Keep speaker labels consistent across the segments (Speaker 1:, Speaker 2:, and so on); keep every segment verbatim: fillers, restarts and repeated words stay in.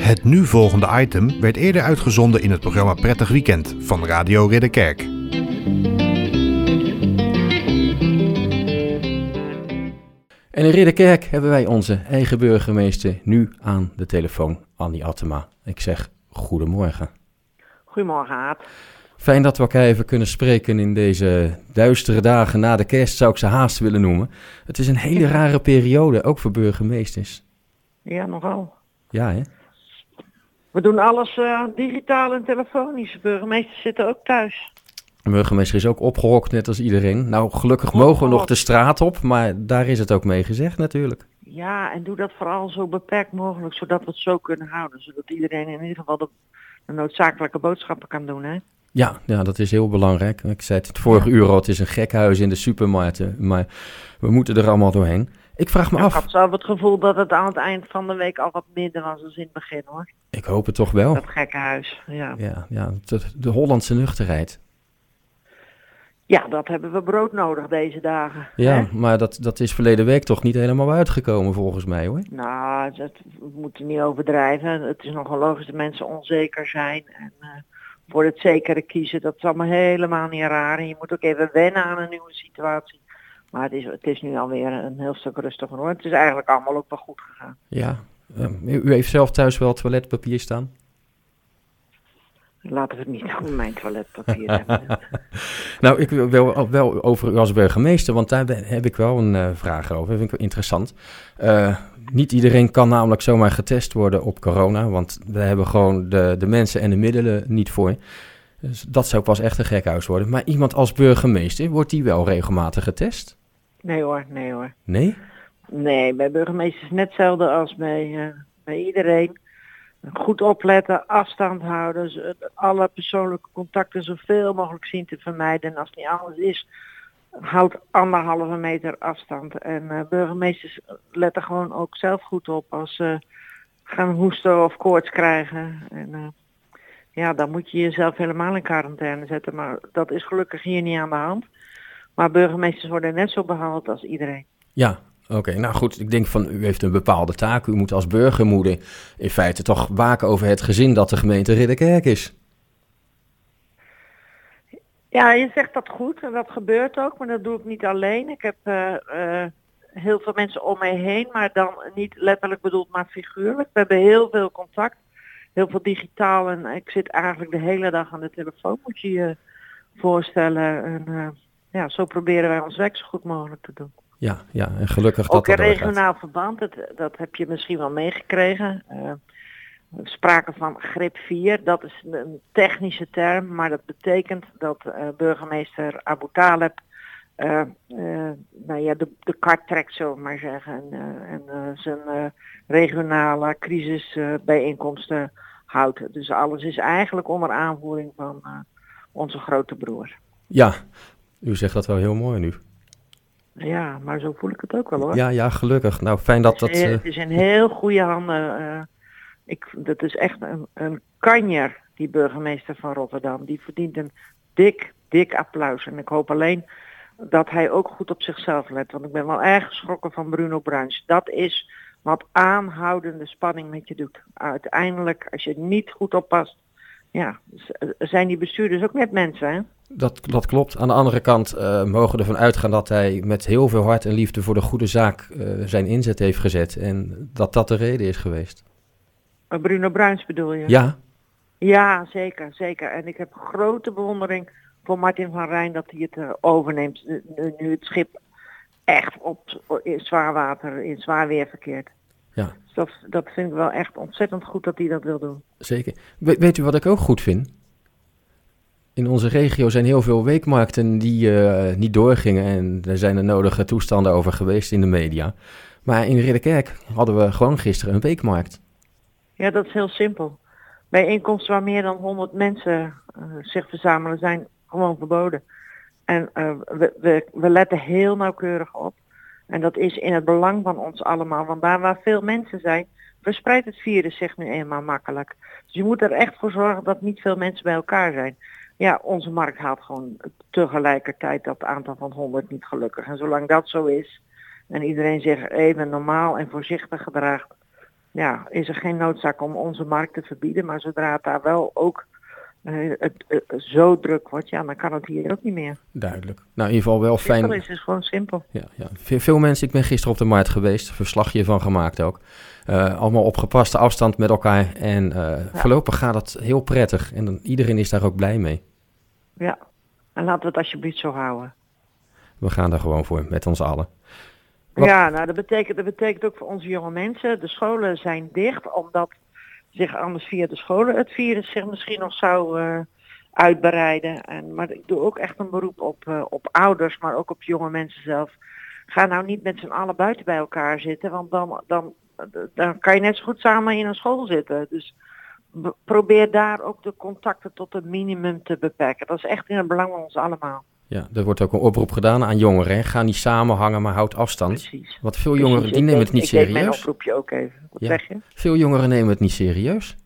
Speaker 1: Het nu volgende item werd eerder uitgezonden in het programma Prettig Weekend van Radio Ridderkerk.
Speaker 2: En in Ridderkerk hebben wij onze eigen burgemeester nu aan de telefoon, Annie Attema. Ik zeg goedemorgen.
Speaker 3: Goedemorgen, Aad.
Speaker 2: Fijn dat we elkaar even kunnen spreken in deze duistere dagen na de kerst, zou ik ze haast willen noemen. Het is een hele rare periode, ook voor burgemeesters.
Speaker 3: Ja, nogal.
Speaker 2: Ja, hè?
Speaker 3: We doen alles uh, digitaal en telefonisch. Burgemeesters zitten ook thuis.
Speaker 2: De burgemeester is ook opgehokt, net als iedereen. Nou, gelukkig mogen we nog de straat op, maar daar is het ook mee gezegd natuurlijk.
Speaker 3: Ja, en doe dat vooral zo beperkt mogelijk, zodat we het zo kunnen houden. Zodat iedereen in ieder geval de, de noodzakelijke boodschappen kan doen, hè?
Speaker 2: Ja, ja, dat is heel belangrijk. Ik zei het het vorige uur al, het is een gekhuis in de supermarkten, maar we moeten er allemaal doorheen. Ik vraag me
Speaker 3: ik
Speaker 2: af.
Speaker 3: Ik had zelf het gevoel dat het aan het eind van de week al wat minder was dan in het begin, hoor.
Speaker 2: Ik hoop het toch wel.
Speaker 3: Dat gekhuis, ja.
Speaker 2: Ja, ja de, de Hollandse nuchterheid.
Speaker 3: Ja, dat hebben we broodnodig deze dagen.
Speaker 2: Ja,
Speaker 3: hè?
Speaker 2: maar dat, dat is verleden week toch niet helemaal uitgekomen volgens mij, hoor.
Speaker 3: Nou, dat, we moeten niet overdrijven. Het is nogal logisch dat mensen onzeker zijn. En uh, voor het zekere kiezen, dat is allemaal helemaal niet raar. En je moet ook even wennen aan een nieuwe situatie. Maar het is, het is nu alweer een heel stuk rustiger, hoor. Het is eigenlijk allemaal ook wel goed gegaan.
Speaker 2: Ja, uh, u heeft zelf thuis wel toiletpapier staan?
Speaker 3: Laten we het niet over mijn toiletpapier hebben.
Speaker 2: Nou, ik wil wel, wel over u als burgemeester, want daar heb ik wel een uh, vraag over. Dat vind ik wel interessant. Uh, niet iedereen kan namelijk zomaar getest worden op corona, want we hebben gewoon de, de mensen en de middelen niet voor. Dus dat zou pas echt een gekhuis worden. Maar iemand als burgemeester, wordt die wel regelmatig getest?
Speaker 3: Nee hoor, nee hoor.
Speaker 2: Nee?
Speaker 3: Nee, bij burgemeesters net hetzelfde als bij, uh, bij iedereen. Goed opletten, afstand houden, alle persoonlijke contacten zoveel mogelijk zien te vermijden. En als het niet anders is, houd anderhalve meter afstand. En uh, burgemeesters letten gewoon ook zelf goed op als ze gaan hoesten of koorts krijgen. En uh, ja, dan moet je jezelf helemaal in quarantaine zetten. Maar dat is gelukkig hier niet aan de hand. Maar burgemeesters worden net zo behandeld als iedereen.
Speaker 2: Ja. Oké, okay, nou goed, ik denk van u heeft een bepaalde taak. U moet als burgermoeder in feite toch waken over het gezin dat de gemeente Ridderkerk is.
Speaker 3: Ja, je zegt dat goed en dat gebeurt ook, maar dat doe ik niet alleen. Ik heb uh, uh, heel veel mensen om mij heen, maar dan niet letterlijk bedoeld, maar figuurlijk. We hebben heel veel contact, heel veel digitaal en ik zit eigenlijk de hele dag aan de telefoon, moet je je voorstellen. En uh, ja, zo proberen wij ons werk zo goed mogelijk te doen.
Speaker 2: Ja, ja, en gelukkig dat
Speaker 3: ook
Speaker 2: dat
Speaker 3: in regionaal verband, dat, dat heb je misschien wel meegekregen. Uh, sprake van grip vier, dat is een technische term, maar dat betekent dat uh, burgemeester Abu Taleb uh, uh, nou ja, de, de kar trekt, zullen we maar zeggen. En, uh, en uh, zijn uh, regionale crisisbijeenkomsten uh, houdt. Dus alles is eigenlijk onder aanvoering van uh, onze grote broer.
Speaker 2: Ja, u zegt dat wel heel mooi nu.
Speaker 3: Ja, maar zo voel ik het ook wel, hoor.
Speaker 2: Ja, ja, gelukkig. Nou, fijn dat dat...
Speaker 3: Het is, uh... het is in heel goede handen. Uh, ik, dat is echt een, een kanjer, die burgemeester van Rotterdam. Die verdient een dik, dik applaus. En ik hoop alleen dat hij ook goed op zichzelf let. Want ik ben wel erg geschrokken van Bruno Bruins. Dat is wat aanhoudende spanning met je doet. Uiteindelijk, als je niet goed oppast, ja, zijn die bestuurders ook net mensen, hè?
Speaker 2: Dat, dat klopt. Aan de andere kant uh, mogen we ervan uitgaan dat hij met heel veel hart en liefde voor de goede zaak uh, zijn inzet heeft gezet. En dat dat de reden is geweest.
Speaker 3: Bruno Bruins bedoel je?
Speaker 2: Ja.
Speaker 3: Ja, zeker, zeker. En ik heb grote bewondering voor Martin van Rijn dat hij het uh, overneemt. Nu, nu het schip echt op in zwaar water, in zwaar weer verkeert.
Speaker 2: Ja.
Speaker 3: Dus dat, dat vind ik wel echt ontzettend goed dat hij dat wil doen.
Speaker 2: Zeker. We, weet u wat ik ook goed vind? In onze regio zijn heel veel weekmarkten die uh, niet doorgingen en er zijn er nodige toestanden over geweest in de media. Maar in Ridderkerk hadden we gewoon gisteren een weekmarkt.
Speaker 3: Ja, dat is heel simpel. Bijeenkomsten waar meer dan honderd mensen uh, zich verzamelen zijn gewoon verboden. En uh, we, we, we letten heel nauwkeurig op. En dat is in het belang van ons allemaal. Want daar waar veel mensen zijn, verspreidt het virus zich nu eenmaal makkelijk. Dus je moet er echt voor zorgen dat niet veel mensen bij elkaar zijn. Ja, onze markt haalt gewoon tegelijkertijd dat aantal van honderd niet gelukkig. En zolang dat zo is en iedereen zich even normaal en voorzichtig gedraagt, ja, is er geen noodzaak om onze markt te verbieden. Maar zodra het daar wel ook uh, het, uh, zo druk wordt, ja, dan kan het hier ook niet meer.
Speaker 2: Duidelijk. Nou, in ieder geval wel fijn.
Speaker 3: Simpel is het gewoon simpel.
Speaker 2: Ja, ja. Veel, veel mensen, ik ben gisteren op de markt geweest, verslagje van gemaakt ook. Uh, allemaal op gepaste afstand met elkaar. En uh, ja. voorlopig gaat het heel prettig. En dan, iedereen is daar ook blij mee.
Speaker 3: Ja, en laten we het alsjeblieft zo houden.
Speaker 2: We gaan daar gewoon voor, met ons allen. Wat...
Speaker 3: Ja, nou dat betekent, dat betekent ook voor onze jonge mensen. De scholen zijn dicht, omdat zich anders via de scholen het virus zich misschien nog zou uh, uitbreiden. En, maar ik doe ook echt een beroep op, uh, op ouders, maar ook op jonge mensen zelf. Ga nou niet met z'n allen buiten bij elkaar zitten, want dan, dan, dan kan je net zo goed samen in een school zitten. Dus probeer daar ook de contacten tot een minimum te beperken. Dat is echt in het belang van ons allemaal.
Speaker 2: Ja, er wordt ook een oproep gedaan aan jongeren. Hè? Ga niet samen hangen, maar houd afstand.
Speaker 3: Precies.
Speaker 2: Want veel jongeren
Speaker 3: Precies.
Speaker 2: die nemen
Speaker 3: ik
Speaker 2: het niet
Speaker 3: ik
Speaker 2: serieus.
Speaker 3: Ik mijn oproepje ook even. Wat
Speaker 2: ja.
Speaker 3: zeg je?
Speaker 2: Veel jongeren nemen het niet serieus.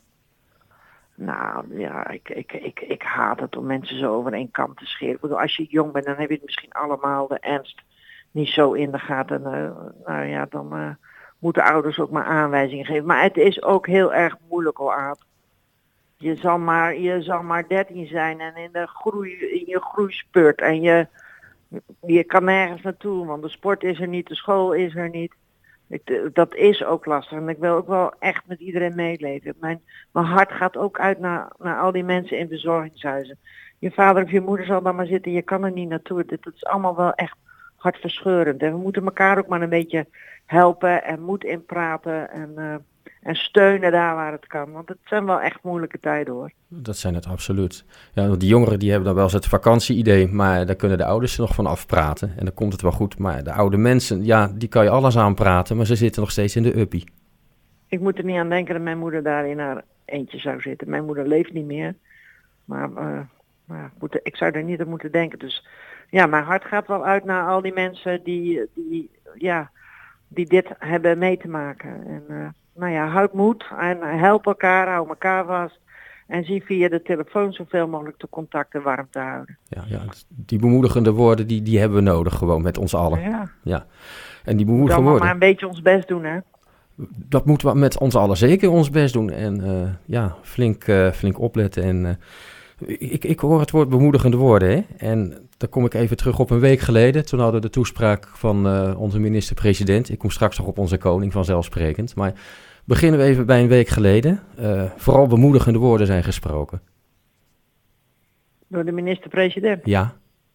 Speaker 3: Nou ja, ik, ik, ik, ik haat het om mensen zo over één kam te scheren. Ik bedoel, als je jong bent, dan heb je het misschien allemaal de ernst niet zo in de gaten. Uh, nou ja, dan uh, moeten ouders ook maar aanwijzingen geven. Maar het is ook heel erg moeilijk hoor, Aad. Je zal maar, je zal maar dertien zijn en in de groei, in je groeispurt. En je, je kan nergens naartoe, want de sport is er niet, de school is er niet. Ik, dat is ook lastig. En ik wil ook wel echt met iedereen meeleven. Mijn, mijn hart gaat ook uit naar, naar al die mensen in verzorgingshuizen. Je vader of je moeder zal dan maar zitten, je kan er niet naartoe. Dit, dit is allemaal wel echt hartverscheurend. En we moeten elkaar ook maar een beetje helpen en moed inpraten en... Uh, En steunen daar waar het kan. Want het zijn wel echt moeilijke tijden hoor.
Speaker 2: Dat zijn het absoluut. Ja, die jongeren die hebben dan wel eens het vakantie-idee. Maar daar kunnen de ouders er nog van afpraten. En dan komt het wel goed. Maar de oude mensen, ja, die kan je alles aanpraten. Maar ze zitten nog steeds in de uppie.
Speaker 3: Ik moet er niet aan denken dat mijn moeder daar in haar eentje zou zitten. Mijn moeder leeft niet meer. Maar uh, nou, moet, ik zou er niet aan moeten denken. Dus ja, mijn hart gaat wel uit naar al die mensen die, die, ja, die dit hebben mee te maken. En... Uh, Nou ja, houd moed en help elkaar, hou elkaar vast. En zie via de telefoon zoveel mogelijk de contacten warm te houden.
Speaker 2: Ja, ja die bemoedigende woorden, die, die hebben we nodig gewoon met ons allen.
Speaker 3: Ja.
Speaker 2: ja. En die bemoedigende
Speaker 3: Dan
Speaker 2: woorden...
Speaker 3: maar een beetje ons best doen, hè?
Speaker 2: Dat moeten we met ons allen zeker ons best doen. En uh, ja, flink, uh, flink opletten. En uh, ik, ik hoor het woord bemoedigende woorden, hè? En dan kom ik even terug op een week geleden. Toen hadden we de toespraak van uh, onze minister-president. Ik kom straks nog op onze koning, vanzelfsprekend. Maar beginnen we even bij een week geleden. Uh, vooral bemoedigende woorden zijn gesproken.
Speaker 3: Door de minister-president?
Speaker 2: Ja.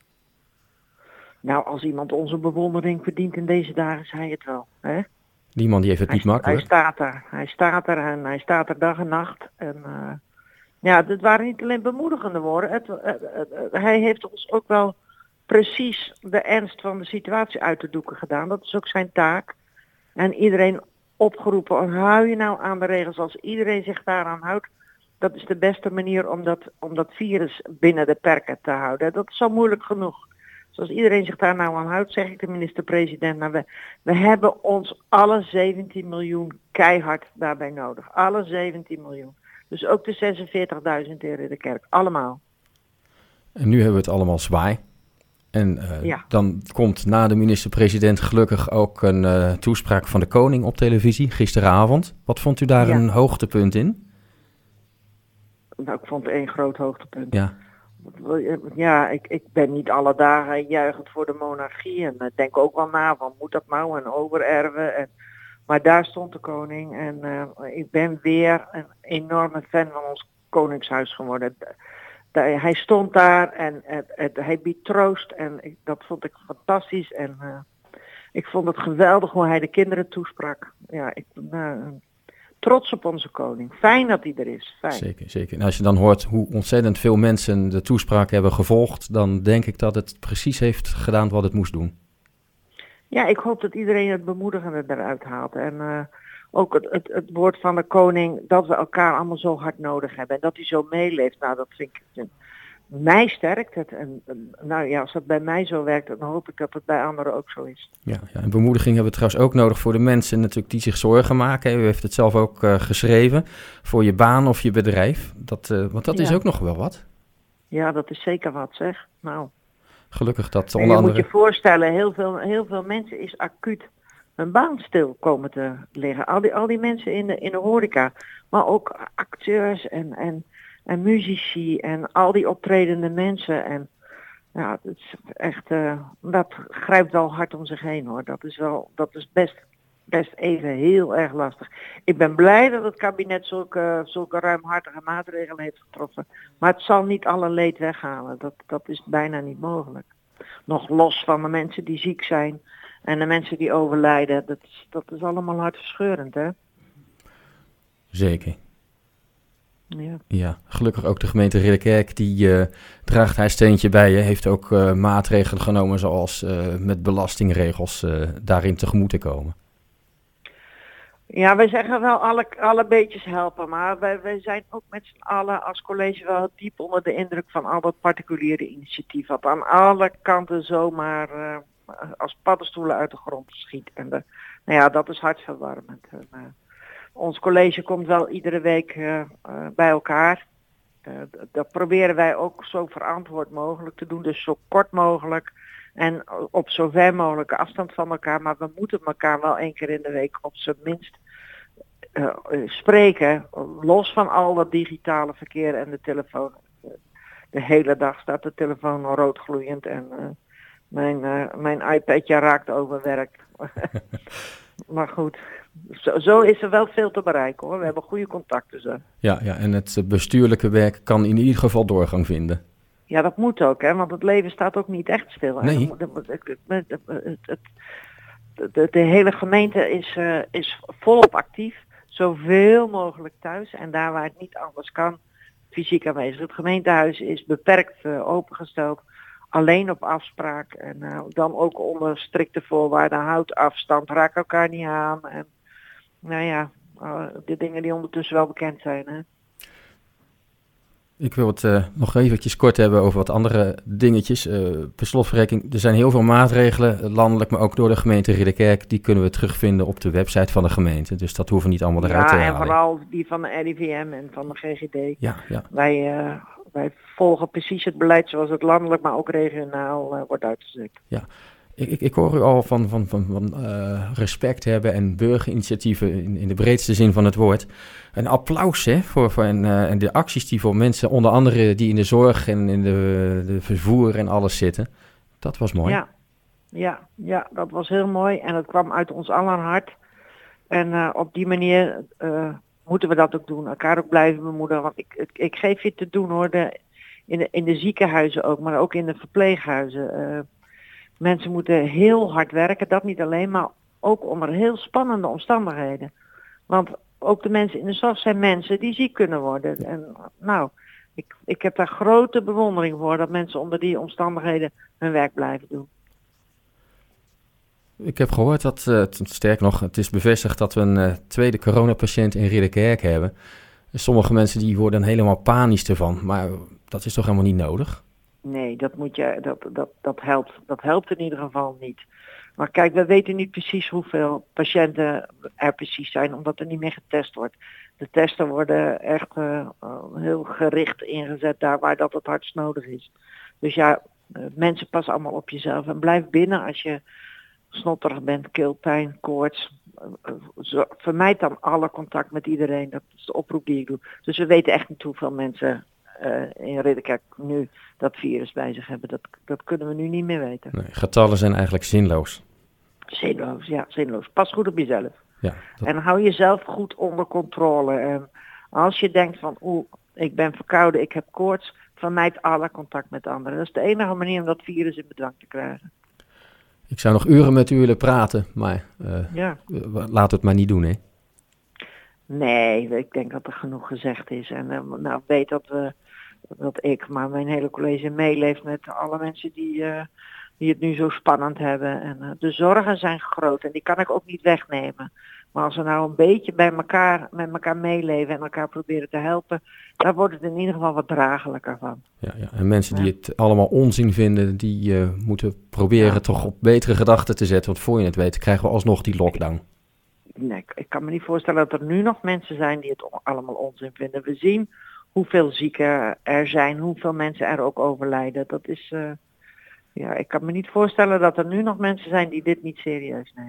Speaker 3: Nou, als iemand onze bewondering verdient in deze dagen, is hij het wel, hè?
Speaker 2: Die man die heeft het
Speaker 3: hij,
Speaker 2: niet makkelijk.
Speaker 3: Hij staat er. Hij staat er en hij staat er dag en nacht. En uh, ja, het waren niet alleen bemoedigende woorden. Het, het, het, het, hij heeft ons ook wel precies de ernst van de situatie uit de doeken gedaan. Dat is ook zijn taak. En iedereen opgeroepen, hou je nou aan de regels. Als iedereen zich daaraan houdt, dat is de beste manier om dat, om dat virus binnen de perken te houden. Dat is al moeilijk genoeg. Dus als iedereen zich daar nou aan houdt, zeg ik de minister-president, nou we, we hebben ons alle zeventien miljoen keihard daarbij nodig. Alle zeventien miljoen. Dus ook de zesenveertigduizend in de kerk. Allemaal.
Speaker 2: En nu hebben we het allemaal zwaar. En uh,
Speaker 3: ja.
Speaker 2: dan komt na de minister-president gelukkig ook een uh, toespraak van de koning op televisie gisteravond. Wat vond u daar ja. een hoogtepunt in?
Speaker 3: Nou, ik vond het één groot hoogtepunt.
Speaker 2: Ja.
Speaker 3: Ja, ik, ik ben niet alle dagen juichend voor de monarchie en uh, denk ook wel na van moet dat nou en overerven. En, maar daar stond de koning en uh, ik ben weer een enorme fan van ons koningshuis geworden. De, de, hij stond daar en het, het, hij biedt troost en ik, dat vond ik fantastisch. En uh, ik vond het geweldig hoe hij de kinderen toesprak. Ja, ik ben uh, trots op onze koning. Fijn dat hij er is. Fijn.
Speaker 2: Zeker, zeker. En als je dan hoort hoe ontzettend veel mensen de toespraak hebben gevolgd, dan denk ik dat het precies heeft gedaan wat het moest doen.
Speaker 3: Ja, ik hoop dat iedereen het bemoedigende eruit haalt. En uh, ook het, het, het woord van de koning, dat we elkaar allemaal zo hard nodig hebben. En dat hij zo meeleeft, nou dat vind ik, mij sterkt het. En nou ja, als dat bij mij zo werkt, dan hoop ik dat het bij anderen ook zo is.
Speaker 2: Ja, ja, en bemoediging hebben we trouwens ook nodig voor de mensen natuurlijk die zich zorgen maken. U heeft het zelf ook uh, geschreven, voor je baan of je bedrijf. Dat, uh, want dat ja. is ook nog wel wat.
Speaker 3: Ja, dat is zeker wat zeg. Nou.
Speaker 2: Gelukkig dat
Speaker 3: onder
Speaker 2: andere...
Speaker 3: Je moet je voorstellen, heel veel, heel veel mensen is acuut hun baan stil komen te liggen. Al die, al die mensen in de, in de horeca, maar ook acteurs en, en, en muzici en al die optredende mensen. En ja, dat is echt, uh, dat grijpt wel hard om zich heen hoor. Dat is wel, dat is best, best even heel erg lastig. Ik ben blij dat het kabinet zulke, zulke ruimhartige maatregelen heeft getroffen. Maar het zal niet alle leed weghalen. Dat, dat is bijna niet mogelijk. Nog los van de mensen die ziek zijn en de mensen die overlijden. Dat is, dat is allemaal hartverscheurend, hè?
Speaker 2: Zeker.
Speaker 3: Ja.
Speaker 2: Ja, gelukkig ook de gemeente Ridderkerk, die uh, draagt haar steentje bij. Je heeft ook uh, maatregelen genomen zoals uh, met belastingregels uh, daarin tegemoet te komen.
Speaker 3: Ja, wij zeggen wel alle, alle beetjes helpen, maar wij, wij zijn ook met z'n allen als college wel diep onder de indruk van al dat particuliere initiatief. Wat aan alle kanten zomaar uh, als paddenstoelen uit de grond schiet. En de, nou ja, dat is hartverwarmend. En, uh, ons college komt wel iedere week uh, uh, bij elkaar. Uh, dat proberen wij ook zo verantwoord mogelijk te doen, dus zo kort mogelijk. En op zo ver mogelijke afstand van elkaar. Maar we moeten elkaar wel één keer in de week op zijn minst uh, spreken. Los van al dat digitale verkeer en de telefoon. De hele dag staat de telefoon rood gloeiend. En uh, mijn, uh, mijn iPadje raakt overwerkt. Maar goed, zo, zo is er wel veel te bereiken hoor. We hebben goede contacten zo.
Speaker 2: Ja, ja, en het bestuurlijke werk kan in ieder geval doorgang vinden.
Speaker 3: Ja, dat moet ook, hè, want het leven staat ook niet echt stil.
Speaker 2: Nee.
Speaker 3: Het, het, het, het, de, de hele gemeente is, uh, is volop actief, zoveel mogelijk thuis en daar waar het niet anders kan, fysiek aanwezig. Het gemeentehuis is beperkt uh, opengesteld, alleen op afspraak en uh, dan ook onder strikte voorwaarden, houd afstand, raak elkaar niet aan. En, nou ja, uh, de dingen die ondertussen wel bekend zijn, hè.
Speaker 2: Ik wil het uh, nog eventjes kort hebben over wat andere dingetjes. Uh, per slotverrekening, er zijn heel veel maatregelen, landelijk, maar ook door de gemeente Ridderkerk. Die kunnen we terugvinden op de website van de gemeente. Dus dat hoeven we niet allemaal eruit
Speaker 3: ja,
Speaker 2: te halen.
Speaker 3: Ja, en vooral die van de R I V M en van de G G D.
Speaker 2: Ja, ja.
Speaker 3: Wij, uh, wij volgen precies het beleid zoals het landelijk, maar ook regionaal uh, wordt uitgezet.
Speaker 2: Ja. Ik, ik, ik hoor u al van, van, van, van uh, respect hebben en burgerinitiatieven in, in de breedste zin van het woord. Een applaus hè, voor, voor en, uh, en de acties die voor mensen, onder andere die in de zorg en in de, de vervoer en alles zitten. Dat was mooi.
Speaker 3: Ja, ja, ja, dat was heel mooi en het kwam uit ons aller hart. En uh, op die manier uh, moeten we dat ook doen, elkaar ook blijven bemoedigen. Want ik, ik, ik geef je te doen hoor, de, in, de, in de ziekenhuizen ook, maar ook in de verpleeghuizen. Uh, Mensen moeten heel hard werken, dat niet alleen, maar ook onder heel spannende omstandigheden. Want ook de mensen in de zorg zijn mensen die ziek kunnen worden. En nou, ik, ik heb daar grote bewondering voor dat mensen onder die omstandigheden hun werk blijven doen.
Speaker 2: Ik heb gehoord dat, uh, sterk nog, het is bevestigd dat we een uh, tweede coronapatiënt in Ridderkerk hebben. Sommige mensen die worden helemaal panisch ervan, maar dat is toch helemaal niet nodig?
Speaker 3: Nee, dat moet je, dat, dat, dat helpt. Dat helpt in ieder geval niet. Maar kijk, we weten niet precies hoeveel patiënten er precies zijn, omdat er niet meer getest wordt. De testen worden echt uh, heel gericht ingezet daar waar dat het hardst nodig is. Dus ja, uh, mensen passen allemaal op jezelf en blijf binnen als je snotterig bent, keelpijn, koorts. Uh, zo, vermijd dan alle contact met iedereen. Dat is de oproep die ik doe. Dus we weten echt niet hoeveel mensen Uh, in Ridderkerk nu dat virus bij zich hebben. Dat, dat kunnen we nu niet meer weten.
Speaker 2: Nee, getallen zijn eigenlijk zinloos.
Speaker 3: Zinloos, ja, zinloos. Pas goed op jezelf.
Speaker 2: Ja, dat...
Speaker 3: En hou jezelf goed onder controle. En als je denkt van, oeh, ik ben verkouden, ik heb koorts, vermijd alle contact met anderen. Dat is de enige manier om dat virus in bedwang te krijgen.
Speaker 2: Ik zou nog uren met u willen praten, maar uh,
Speaker 3: ja.
Speaker 2: laat het maar niet doen, hè?
Speaker 3: Nee, ik denk dat er genoeg gezegd is. En uh, nou, weet dat we, dat ik, maar mijn hele college meeleeft met alle mensen die, uh, die het nu zo spannend hebben. En uh, de zorgen zijn groot en die kan ik ook niet wegnemen. Maar als we nou een beetje bij elkaar, met elkaar meeleven en elkaar proberen te helpen, dan wordt het in ieder geval wat draaglijker van.
Speaker 2: Ja, ja. En mensen die ja. het allemaal onzin vinden, die uh, moeten proberen ja. toch op betere gedachten te zetten. Want voor je het weet, krijgen we alsnog die lockdown.
Speaker 3: Nee, ik kan me niet voorstellen dat er nu nog mensen zijn die het allemaal onzin vinden. We zien hoeveel zieken er zijn, hoeveel mensen er ook overlijden. Dat is, uh, ja, ik kan me niet voorstellen dat er nu nog mensen zijn die dit niet serieus nemen.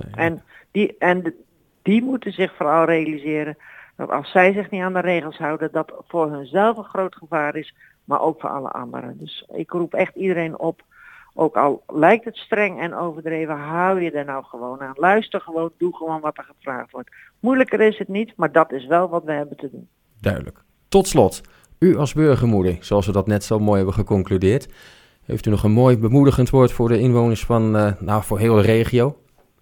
Speaker 2: Nee.
Speaker 3: En, die, en de, die moeten zich vooral realiseren dat als zij zich niet aan de regels houden, dat voor hunzelf een groot gevaar is, maar ook voor alle anderen. Dus ik roep echt iedereen op, ook al lijkt het streng en overdreven, hou je er nou gewoon aan. Luister gewoon, doe gewoon wat er gevraagd wordt. Moeilijker is het niet, maar dat is wel wat we hebben te doen.
Speaker 2: Duidelijk. Tot slot, u als burgermoeder, zoals we dat net zo mooi hebben geconcludeerd, heeft u nog een mooi bemoedigend woord voor de inwoners van, uh, nou, voor heel de regio?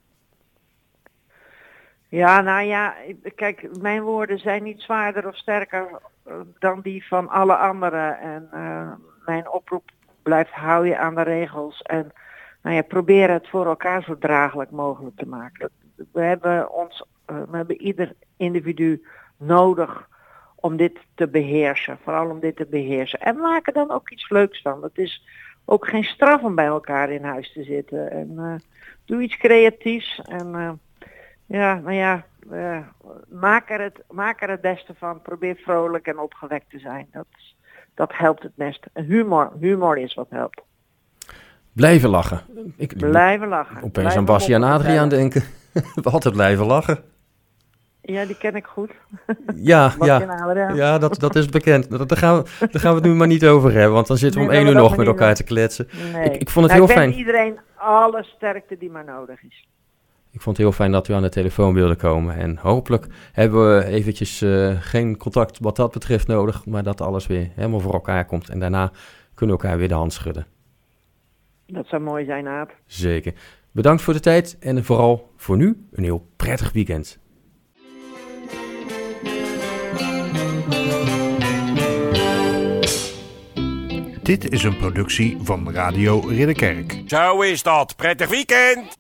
Speaker 3: Ja, nou ja, kijk, mijn woorden zijn niet zwaarder of sterker uh, dan die van alle anderen. En uh, mijn oproep blijft, hou je aan de regels en nou ja, probeer het voor elkaar zo draaglijk mogelijk te maken. We hebben ons, uh, we hebben ieder individu nodig om dit te beheersen, vooral om dit te beheersen. En maak er dan ook iets leuks van. Het is ook geen straf om bij elkaar in huis te zitten. En uh, doe iets creatiefs en uh, ja, nou ja, uh, maak, er het, maak er het beste van. Probeer vrolijk en opgewekt te zijn. Dat, dat helpt het best. Humor, humor is wat helpt.
Speaker 2: Blijven lachen. Ik,
Speaker 3: blijven lachen.
Speaker 2: Opeens
Speaker 3: blijven
Speaker 2: aan Bassie en Adriaan denken. We altijd blijven lachen.
Speaker 3: Ja, die ken ik goed.
Speaker 2: Ja, ja. ja dat, dat is bekend. Daar gaan, we, daar gaan we het nu maar niet over hebben, want dan zitten we nee, om één uur nog met elkaar doen. te kletsen.
Speaker 3: Nee.
Speaker 2: Ik, ik vond het
Speaker 3: nou,
Speaker 2: heel
Speaker 3: ik
Speaker 2: fijn.
Speaker 3: iedereen alle sterkte die maar nodig is.
Speaker 2: Ik vond het heel fijn dat u aan de telefoon wilde komen. En hopelijk hebben we eventjes uh, geen contact wat dat betreft nodig, maar dat alles weer helemaal voor elkaar komt. En daarna kunnen we elkaar weer de hand schudden.
Speaker 3: Dat zou mooi zijn, Aad.
Speaker 2: Zeker. Bedankt voor de tijd en vooral voor nu een heel prettig weekend.
Speaker 1: Dit is een productie van Radio Ridderkerk.
Speaker 4: Zo is dat. Prettig weekend!